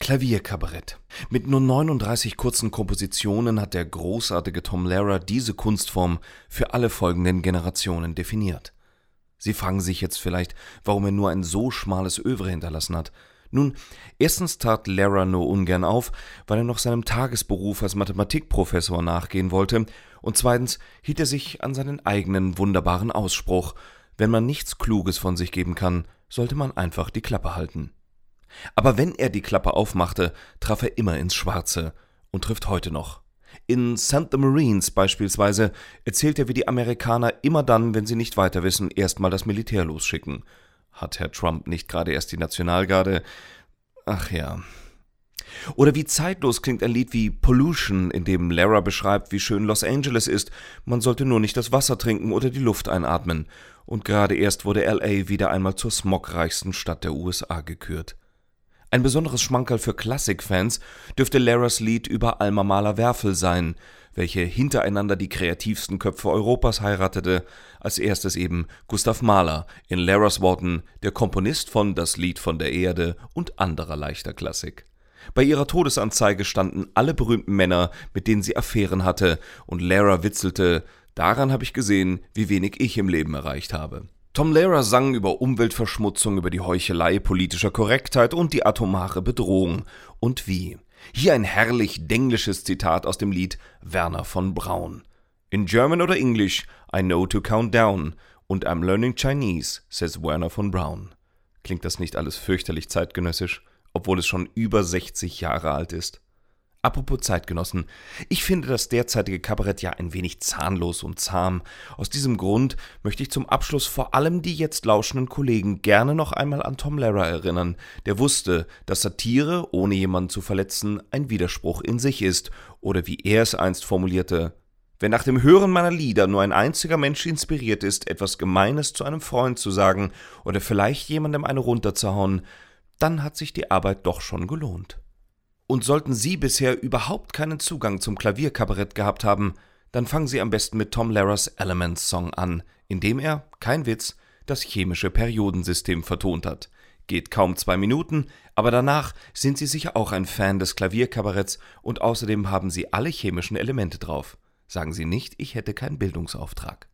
Klavierkabarett. Mit nur 39 kurzen Kompositionen hat der großartige Tom Lehrer diese Kunstform für alle folgenden Generationen definiert. Sie fragen sich jetzt vielleicht, warum er nur ein so schmales Œuvre hinterlassen hat. Nun, erstens tat Lehrer nur ungern auf, weil er noch seinem Tagesberuf als Mathematikprofessor nachgehen wollte, und zweitens hielt er sich an seinen eigenen wunderbaren Ausspruch: Wenn man nichts Kluges von sich geben kann, sollte man einfach die Klappe halten. Aber wenn er die Klappe aufmachte, traf er immer ins Schwarze und trifft heute noch. In Send the Marines beispielsweise erzählt er, wie die Amerikaner immer dann, wenn sie nicht weiter wissen, erstmal das Militär losschicken. Hat Herr Trump nicht gerade erst die Nationalgarde? Ach ja. Oder wie zeitlos klingt ein Lied wie Pollution, in dem Lara beschreibt, wie schön Los Angeles ist. Man sollte nur nicht das Wasser trinken oder die Luft einatmen. Und gerade erst wurde LA wieder einmal zur smogreichsten Stadt der USA gekürt. Ein besonderes Schmankerl für Klassikfans dürfte Laras Lied über Alma Mahler Werfel sein, welche hintereinander die kreativsten Köpfe Europas heiratete, als erstes eben Gustav Mahler, in Laras Worten der Komponist von Das Lied von der Erde und anderer leichter Klassik. Bei ihrer Todesanzeige standen alle berühmten Männer, mit denen sie Affären hatte, und Lara witzelte: Daran habe ich gesehen, wie wenig ich im Leben erreicht habe. Tom Lehrer sang über Umweltverschmutzung, über die Heuchelei politischer Korrektheit und die atomare Bedrohung. Und wie? Hier ein herrlich denglisches Zitat aus dem Lied Wernher von Braun. In German oder English, I know to count down, and I'm learning Chinese, says Wernher von Braun. Klingt das nicht alles fürchterlich zeitgenössisch, obwohl es schon über 60 Jahre alt ist? Apropos Zeitgenossen, ich finde das derzeitige Kabarett ja ein wenig zahnlos und zahm. Aus diesem Grund möchte ich zum Abschluss vor allem die jetzt lauschenden Kollegen gerne noch einmal an Tom Lehrer erinnern, der wusste, dass Satire, ohne jemanden zu verletzen, ein Widerspruch in sich ist, oder wie er es einst formulierte: Wenn nach dem Hören meiner Lieder nur ein einziger Mensch inspiriert ist, etwas Gemeines zu einem Freund zu sagen oder vielleicht jemandem eine runterzuhauen, dann hat sich die Arbeit doch schon gelohnt. Und sollten Sie bisher überhaupt keinen Zugang zum Klavierkabarett gehabt haben, dann fangen Sie am besten mit Tom Lehrers Elements Song an, in dem er, kein Witz, das chemische Periodensystem vertont hat. Geht kaum 2 Minuten, aber danach sind Sie sicher auch ein Fan des Klavierkabaretts und außerdem haben Sie alle chemischen Elemente drauf. Sagen Sie nicht, ich hätte keinen Bildungsauftrag.